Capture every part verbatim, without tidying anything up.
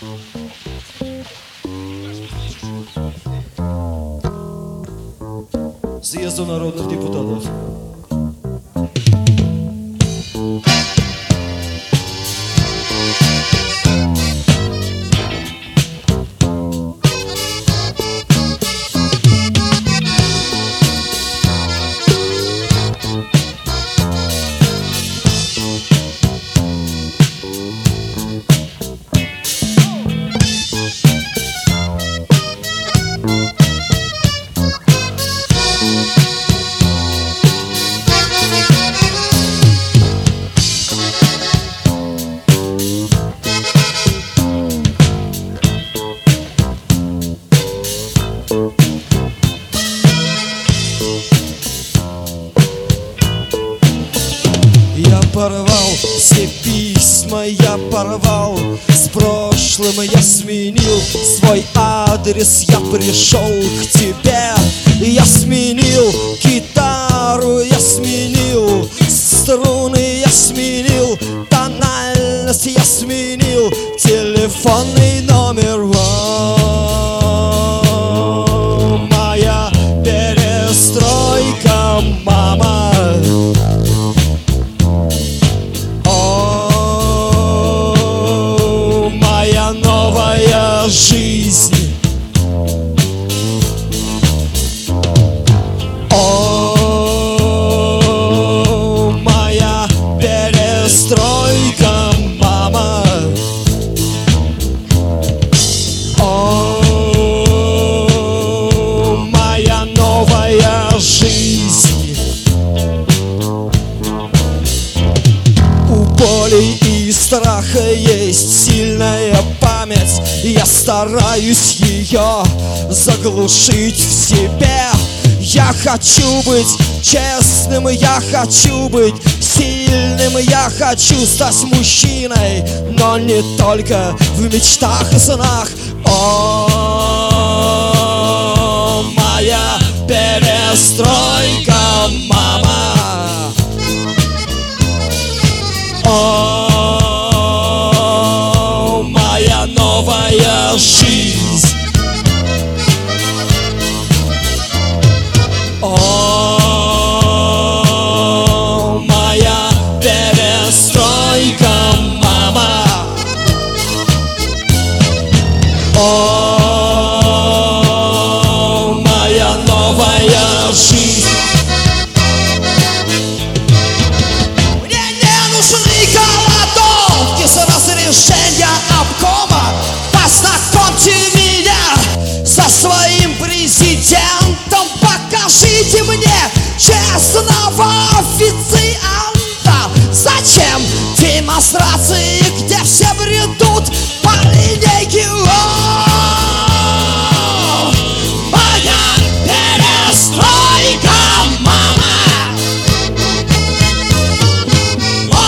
Съезду народных депутатов. Я порвал все письма, я порвал. С прошлым я сменил свой адрес, я пришел к тебе. Я сменил гитару, я сменил струны, я сменил тональность, я сменил телефонный номер. О, моя перестройка, мама. Новая жизнь. О, моя перестройка, мама. О, моя новая жизнь. У боли и страха есть сильная память. Я стараюсь ее заглушить в себе. Я хочу быть честным, я хочу быть сильным, я хочу стать мужчиной, но не только в мечтах и снах. О, моя перестройка, мама. О, моя новая жизнь. О, моя перестройка, мама. О, моя новая жизнь. Мне не нужны голодовки с разрешения обкома. Познакомьте меня со своим президентом. Покажите мне честного официанта. Зачем демонстрации, где все бредут по линейке? О, моя перестройка, мама. О,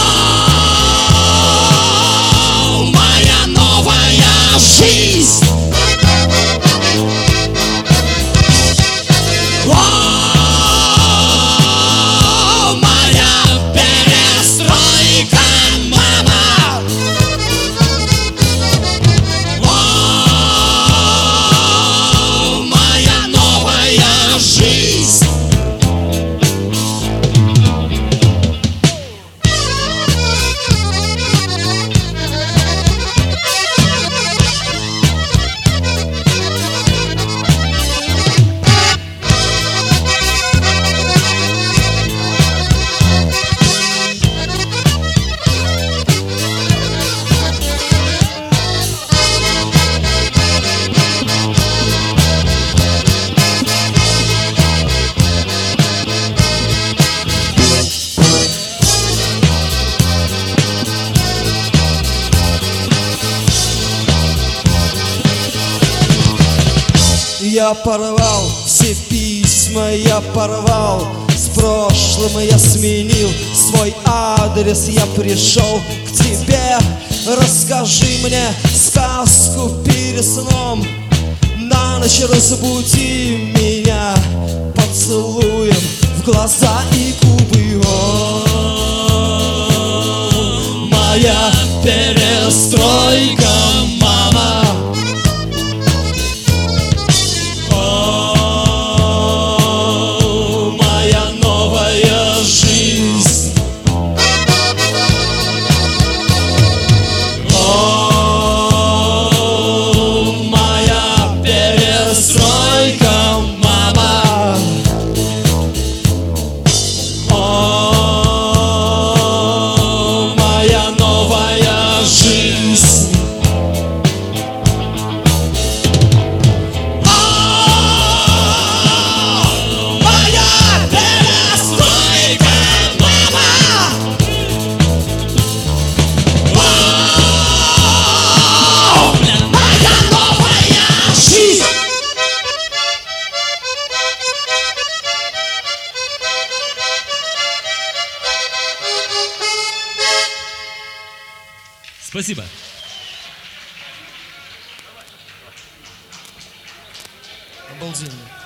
моя новая жизнь. О, моя перестройка, мама. О, моя новая жизнь. Я порвал все письма, я порвал. С прошлым я сменил свой адрес, я пришел к тебе. Расскажи мне сказку перед сном. На ночь разбуди меня поцелуем в глаза и губы. О, моя перестройка, мама. Спасибо. Обалденно.